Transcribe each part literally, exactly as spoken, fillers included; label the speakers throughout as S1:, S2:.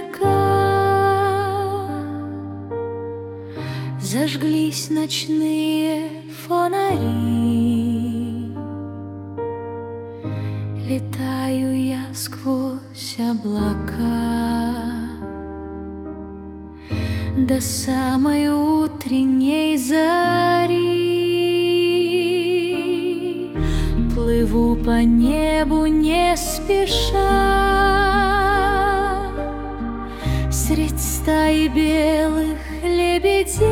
S1: издалека зажглись ночные фонари. Летаю я сквозь облака до самой утренней зари. Плыву по небу не спеша средь стаи белых лебедей.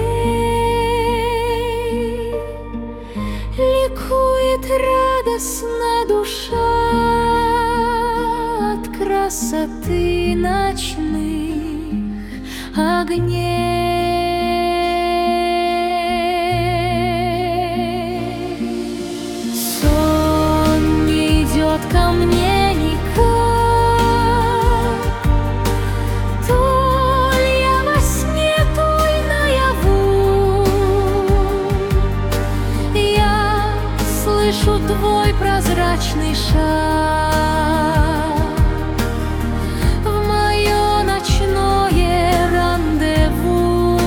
S1: Ликует радостно душа от красоты ночных огней. Сон не идет ко мне никак, то ли я во сне, то и наяву. Я слышу твой прозрачный шаг в мое ночное рандеву.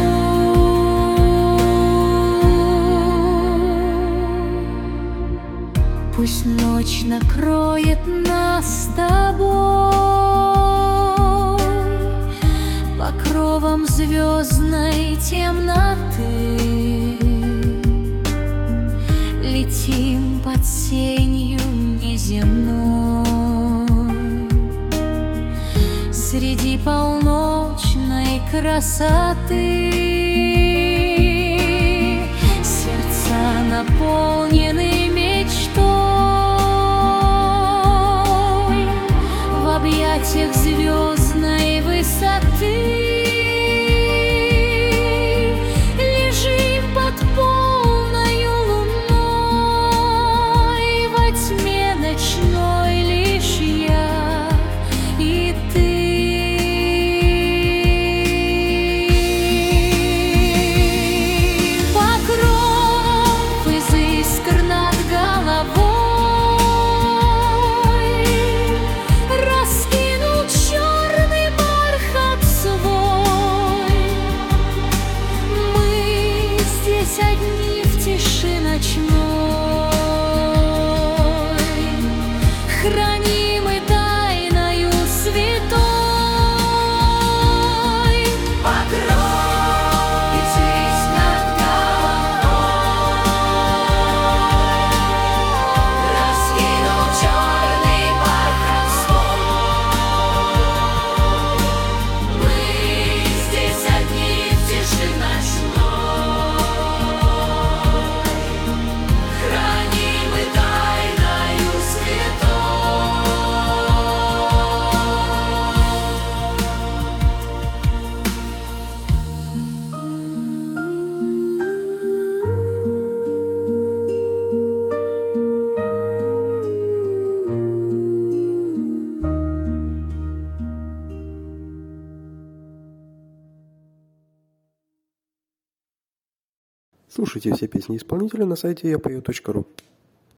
S1: Пусть ночь накроет нас с тобой покровом звездной темноты. Летим под сенью неземной среди полночной красоты. Сердца наполнены мечтой в объятиях звездной высоты. Лежим под полною луной во тьме ночной, лишь я и ты. Покров из искр над головой раскинул черный бархат свой. Мы здесь одни в тиши ночной, хранимы тайною святой. Покров здесь над головой раскинул черный бархат свой. Мы здесь одни в тиши ночной, хранимы тайною
S2: Слушайте все песни исполнителя на сайте я пою точка ру.